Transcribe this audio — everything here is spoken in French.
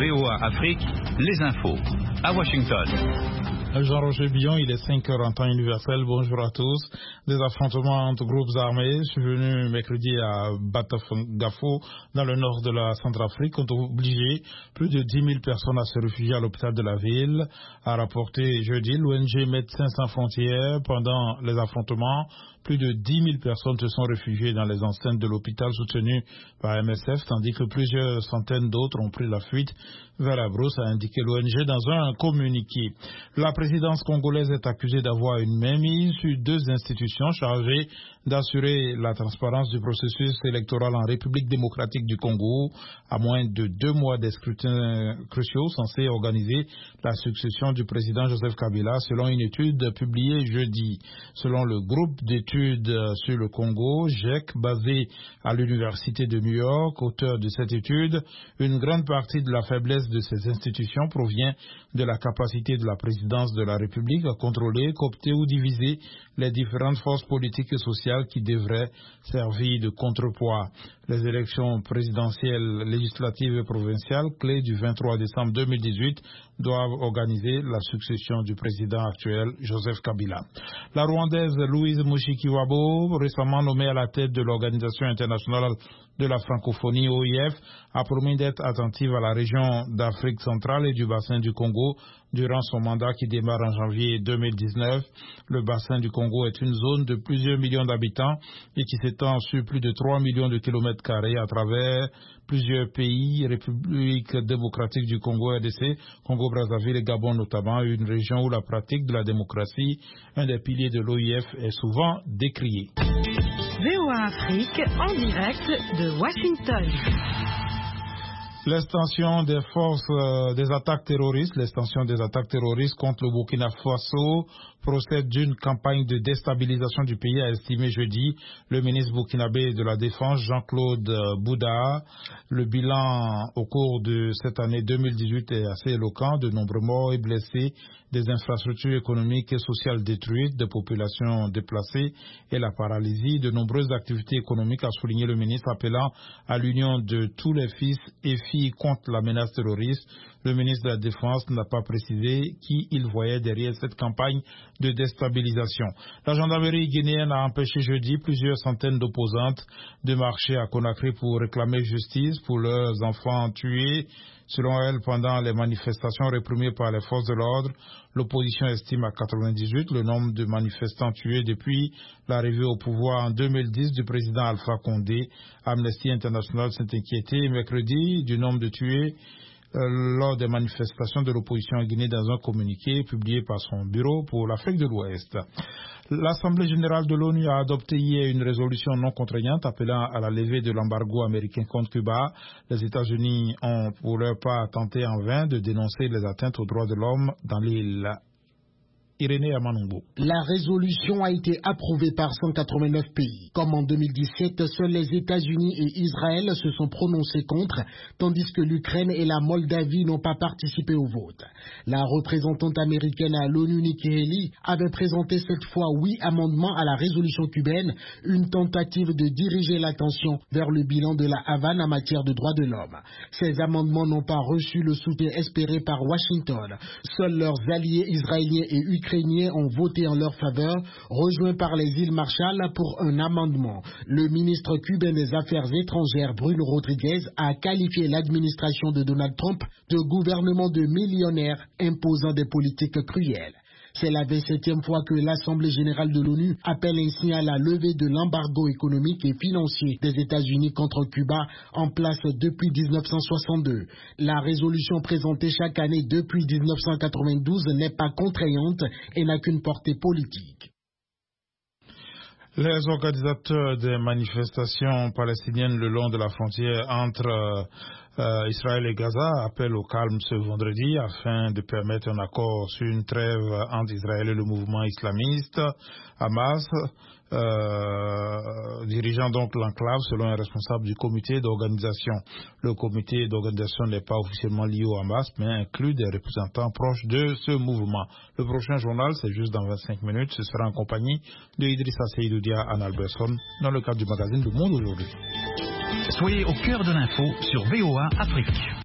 VOA Afrique, les infos. À Washington. Jean-Roger Billon, il est 5h en temps universel. Bonjour à tous. Des affrontements entre groupes armés survenus mercredi à Batafangafo, dans le nord de la Centrafrique, ont obligé plus de 10 000 personnes à se réfugier à l'hôpital de la ville. A rapporté jeudi l'ONG Médecins sans frontières. Pendant les affrontements, plus de 10 000 personnes se sont réfugiées dans les enceintes de l'hôpital soutenu par MSF, tandis que plusieurs centaines d'autres ont pris la fuite vers la brousse, a indiqué l'ONG dans un communiqué. La présidence congolaise est accusée d'avoir une mainmise sur deux institutions chargées d'assurer la transparence du processus électoral en République démocratique du Congo, à moins de 2 mois des scrutins cruciaux censés organiser la succession du président Joseph Kabila, selon une étude publiée jeudi. Selon le groupe d'études sur le Congo, GEC, basé à l'Université de New York, auteur de cette étude, une grande partie de la faiblesse de ces institutions provient de la capacité de la présidence de la République à contrôler, coopter ou diviser les différentes forces politiques et sociales qui devraient servir de contrepoids. Les élections présidentielles, législatives et provinciales, clés du 23 décembre 2018, doivent organiser la succession du président actuel, Joseph Kabila. La Rwandaise Louise Mushikiwabo, récemment nommée à la tête de l'Organisation internationale de la francophonie OIF, a promis d'être attentive à la région d'Afrique centrale et du bassin du Congo durant son mandat qui démarre en janvier 2019. Le bassin du Congo est une zone de plusieurs millions d'habitants et qui s'étend sur plus de 3 millions de kilomètres carrés à travers plusieurs pays, République démocratique du Congo, RDC, Congo-Brazzaville et Gabon notamment, une région où la pratique de la démocratie, un des piliers de l'OIF, est souvent décriée. VOA Afrique en direct de Washington. L'extension des forces des attaques terroristes contre le Burkina Faso procède d'une campagne de déstabilisation du pays, a estimé jeudi le ministre burkinabé de la Défense, Jean-Claude Bouda. Le bilan au cours de cette année 2018 est assez éloquent, de nombreux morts et blessés, des infrastructures économiques et sociales détruites, des populations déplacées et la paralysie de nombreuses activités économiques, a souligné le ministre, appelant à l'union de tous les fils et filles contre la menace terroriste. Le ministre de la Défense n'a pas précisé qui il voyait derrière cette campagne de déstabilisation. La gendarmerie guinéenne a empêché jeudi plusieurs centaines d'opposantes de marcher à Conakry pour réclamer justice pour leurs enfants tués. Selon elle, pendant les manifestations réprimées par les forces de l'ordre, l'opposition estime à 98 le nombre de manifestants tués depuis l'arrivée au pouvoir en 2010 du président Alpha Condé. Amnesty International s'est inquiété mercredi du nombre de tués lors des manifestations de l'opposition en Guinée dans un communiqué publié par son bureau pour l'Afrique de l'Ouest. L'Assemblée générale de l'ONU a adopté hier une résolution non contraignante appelant à la levée de l'embargo américain contre Cuba. Les États-Unis ont pour leur part tenté en vain de dénoncer les atteintes aux droits de l'homme dans l'île. Irénée Amanongo. La résolution a été approuvée par 189 pays. Comme en 2017, seuls les États-Unis et Israël se sont prononcés contre, tandis que l'Ukraine et la Moldavie n'ont pas participé au vote. La représentante américaine à l'ONU, Nikki Haley, avait présenté cette fois 8 amendements à la résolution cubaine, une tentative de diriger l'attention vers le bilan de la Havane en matière de droits de l'homme. Ces amendements n'ont pas reçu le soutien espéré par Washington. Seuls leurs alliés israéliens et ukrainiens ont voté en leur faveur, rejoints par les îles Marshall pour un amendement. Le ministre cubain des Affaires étrangères, Bruno Rodriguez, a qualifié l'administration de Donald Trump de gouvernement de millionnaires imposant des politiques cruelles. C'est la 27e fois que l'Assemblée générale de l'ONU appelle ainsi à la levée de l'embargo économique et financier des États-Unis contre Cuba en place depuis 1962. La résolution présentée chaque année depuis 1992 n'est pas contraignante et n'a qu'une portée politique. Les organisateurs des manifestations palestiniennes le long de la frontière entre Israël et Gaza appellent au calme ce vendredi afin de permettre un accord sur une trêve entre Israël et le mouvement islamiste Hamas, dirigeant donc l'enclave selon un responsable du comité d'organisation. Le comité d'organisation n'est pas officiellement lié au Hamas, mais inclut des représentants proches de ce mouvement. Le prochain journal, c'est juste dans 25 minutes, ce sera en compagnie de Idrissa Seydoudia Anne Alberson dans le cadre du magazine Le Monde aujourd'hui. Soyez au cœur de l'info sur VOA Afrique.